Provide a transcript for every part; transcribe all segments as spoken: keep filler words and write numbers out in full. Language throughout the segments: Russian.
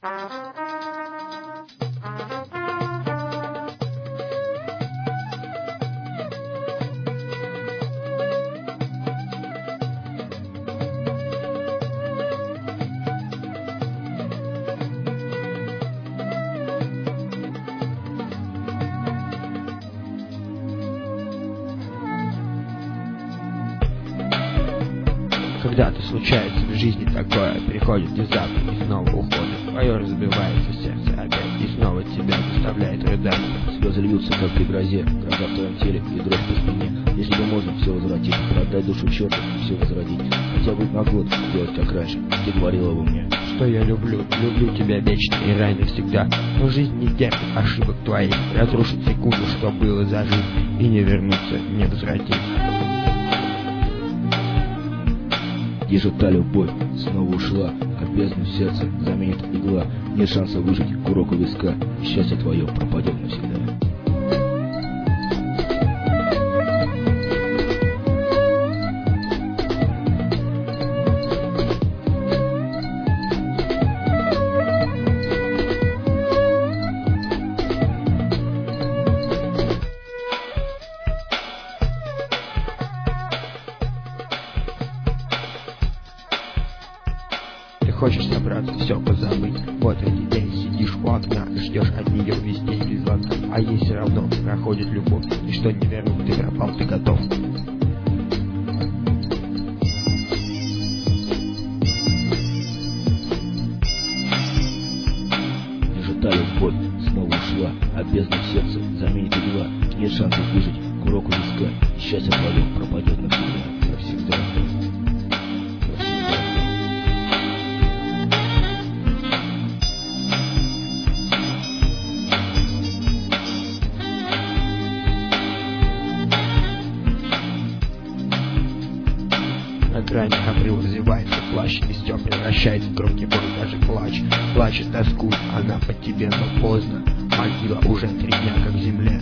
Когда-то случается в жизни такое, приходит внезапно и снова уходит. Твое разбивается сердце опять, и снова тебя заставляет рыдать. Слезы льются, как при грозе, гроза в твоем теле и дрожь по спине. Если бы можно все возвратить, продать душу черту, все возродить. Хотя бы на год сделать как раньше, ты говорила бы мне, что я люблю, люблю тебя вечно и рай навсегда. Но жизнь не терпит ошибок твоих, разрушит секунду, что было за жизнь, и не вернуться, не возвратить. Где же та любовь снова ушла, а бездну сердца заменит игла. Нет шанса выжить, курок у виска, и счастье твое пропадет навсегда. Хочешь собраться, все позабыть. Вот этот день сидишь у окна, ждешь от нее вестей без звонка. А ей все равно проходит любовь, и что не вернуть, ты пропал, ты готов. Где же та любовь снова ушла, а бездну сердца заменит игла. Нет шансов выжить, курок у виска, и счастье твое пропадет навсегда, навсегда. На грани обрыва развивается плащ, и стёк превращается в громкий бой, даже плач. Плачет, тоскует она по тебе, но поздно. Могила уже три дня как в земле.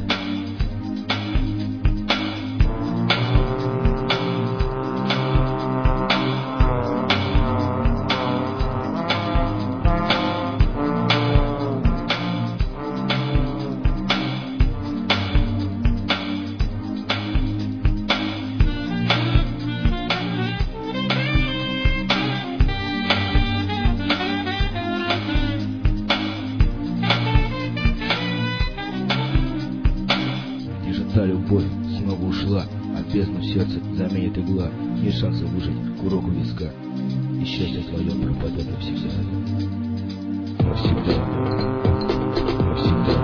Та любовь снова ушла, а бездну сердца заменит игла. Нет шанса выжить, курок у виска, и счастье твое пропадет навсегда. Навсегда. Навсегда.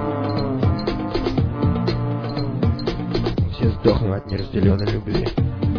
Все сдохнут от неразделенной любви.